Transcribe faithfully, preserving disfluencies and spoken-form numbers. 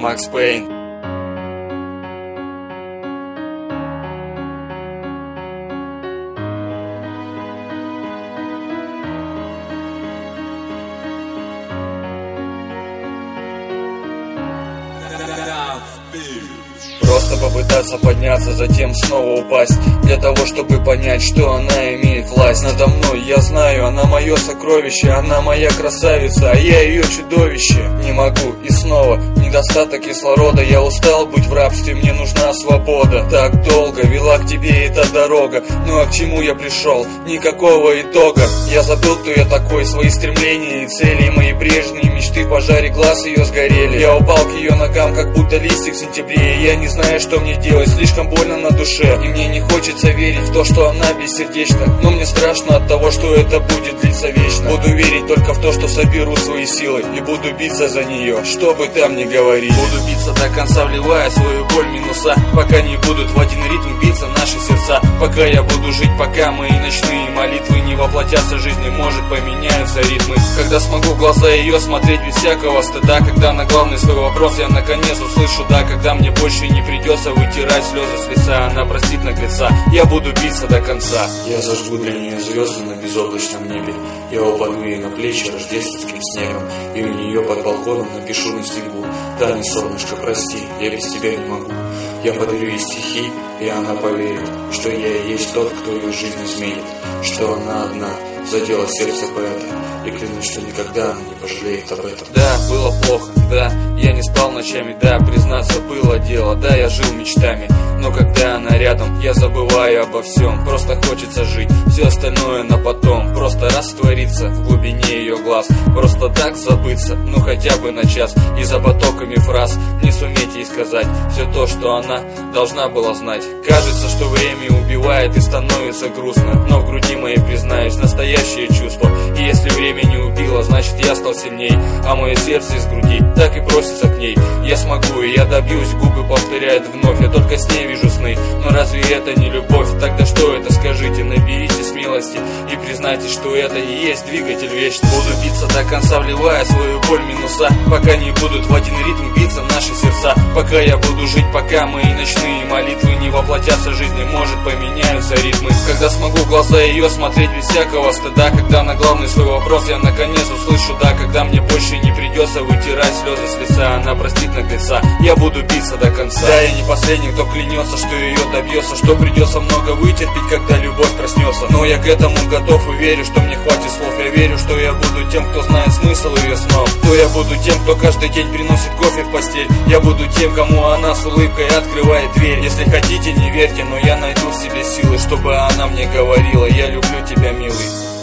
Макс Пейн. Просто попытаться подняться, затем снова упасть, для того, чтобы понять, что она имеет власть надо мной. Я знаю, она мое сокровище, она моя красавица, а я ее чудовище. Не могу, и снова недостаток кислорода. Я устал быть в рабстве, мне нужна свобода. Так долго вела к тебе эта дорога, ну а к чему я пришел? Никакого итога. Я забыл, кто я такой, свои стремления и цели, мои прежние мечты в пожаре глаз ее сгорели. Я упал к ее ногам, как будто листик в сентябре, и я не знаю, что мне делать, слишком больно на душе. И мне не хочется верить в то, что она бессердечна, но мне страшно от того, что это будет длиться вечно. Буду верить только в то, что соберу свои силы и буду биться за нее, что бы там ни говорили. Буду биться до конца, вливая свою боль минуса, пока не будут в один ритм биться наши сердца. Пока я буду жить, пока мои ночные молитвы не воплотятся в жизни, может поменяются ритмы. Когда смогу в глаза ее смотреть без всякого стыда, когда на главный свой вопрос я наконец услышу да, когда мне больше не придется вытирать слезы с лица, она простит наглеца, я буду биться до конца. Я зажгу для нее звезды на безоблачном небе, я упаду ей на плечи рождественским снегом, и у нее под балконом напишу на снегу: да, не солнышко, прости, я без тебя не могу. Я подарю ей стихи, и она поверит, что я и есть тот, кто ее жизнь изменит, что она одна задела сердце поэта, и клянусь, что никогда она не пожалеет об этом. Да, было плохо, да, я не спал ночами, да, признаться, было дело, да, я жил мечтами, но когда она рядом, я забываю обо всем, просто хочется жить, все остальное на потом, просто раствориться в глубине ее глаз, просто так забыться, ну хотя бы на час, и за потоками фраз не суметь ей сказать все то, что она должна была знать. Кажется, что время убивает и становится грустно, но в груди моей, признаюсь, настоящее чувство, и если время не убило, значит я стал сильней, а мое сердце из груди так и просится к ней. Я смогу, и я добьюсь, губы повторяют вновь, я только с ней вижу сны, но разве это не любовь? Тогда что это, скажите, наберите смелости и признайте, что это и есть двигатель вечный. Буду биться до конца, вливая свою боль минуса, пока не будут в один ритм биться наши сердца. Пока я буду жить, пока мои ночные молитвы не воплотятся в жизни, может поменяются ритмы. Когда смогу в глаза ее смотреть без всякого стыда, когда на главный свой вопрос я наконец услышу да, когда мне больше не придется вытирать слезы с лица, она простит наглеца, я буду биться до конца. Да, я не последний, кто клянется, что ее добьется, что придется много вытерпеть, когда любовь проснется, но я к этому готов и верю, что мне хватит слов. Я верю, что я буду тем, кто знает смысл ее снов, что я буду тем, кто каждый день приносит кофе в постель, я буду тем, кому она с улыбкой открывает дверь. Если хотите, не верьте, но я найду в себе силы, чтобы она мне говорила: я люблю тебя, милый.